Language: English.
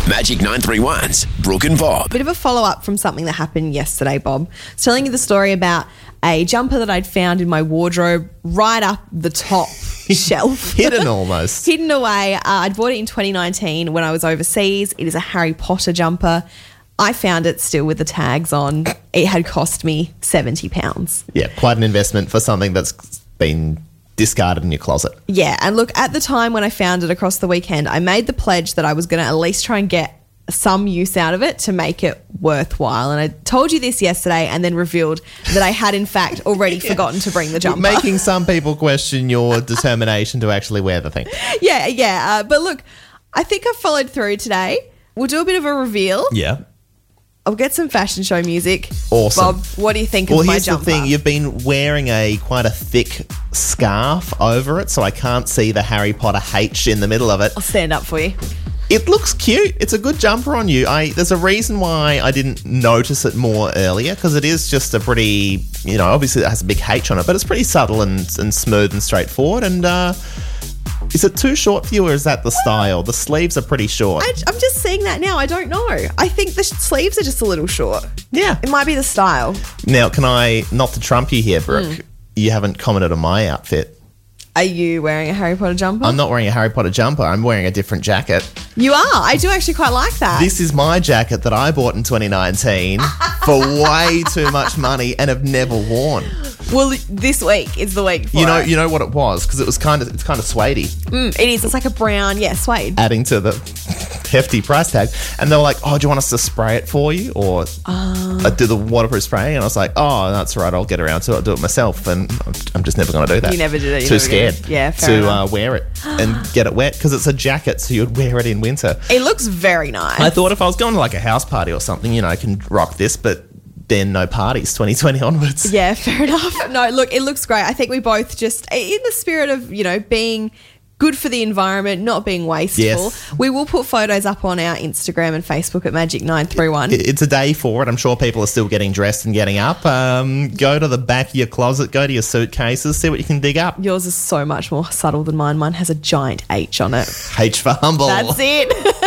Magic 931's Brooke and Bob. Bit of a follow-up from something that happened yesterday, Bob. I was telling you the story about a jumper that I'd found in my wardrobe right up the top shelf. Hidden almost. Hidden away. I'd bought it in 2019 when I was overseas. It is a Harry Potter jumper. I found it still with the tags on. It had cost me £70. Yeah, quite an investment for something that's been discarded in your closet. Yeah, and look, at the time when I found it across the weekend, I made the pledge that I was going to at least try and get some use out of it to make it worthwhile. And I told you this yesterday and then revealed that I had in fact already forgotten to bring the jumper. Making some people question your determination to actually wear the thing. Yeah. But look, I think I've followed through today. We'll do a bit of a reveal. Yeah. I'll get some fashion show music. Awesome. Bob, what do you think of my jumper? Well, here's the thing. You've been wearing quite a thick scarf over it, so I can't see the Harry Potter H in the middle of it. I'll stand up for you. It looks cute. It's a good jumper on you. There's a reason why I didn't notice it more earlier, because it is just a pretty, obviously it has a big H on it, but it's pretty subtle and smooth and straightforward. And is it too short for you, or is that the style? The sleeves are pretty short. I'm just seeing that now. I don't know. I think the sleeves are just a little short. Yeah. It might be the style. Now, can I, not to trump you here, Brooke, you haven't commented on my outfit. Are you wearing a Harry Potter jumper? I'm not wearing a Harry Potter jumper. I'm wearing a different jacket. You are? I do actually quite like that. This is my jacket that I bought in 2019 for way too much money and have never worn. Well, this week is the week for it. You know what it was? Because it's kind of suedey. It is. It's like a brown, suede. Adding to the hefty price tag. And they were like, oh, do you want us to spray it for you? Or do the waterproof spray? And I was like, oh, that's right. I'll get around to it. I'll do it myself. And I'm just never going to do that. You never did it. Too scared to wear it and get it wet, because it's a jacket, so you'd wear it in winter. It looks very nice. I thought if I was going to like a house party or something, I can rock this, but then no parties 2020 onwards. Yeah, fair enough. No, look, it looks great. I think we both just, in the spirit of, being good for the environment, not being wasteful. Yes. We will put photos up on our Instagram and Facebook at Magic 931. It's a day for it. I'm sure people are still getting dressed and getting up. Go to the back of your closet, go to your suitcases, see what you can dig up. Yours is so much more subtle than mine. Mine has a giant H on it. H for humble. That's it.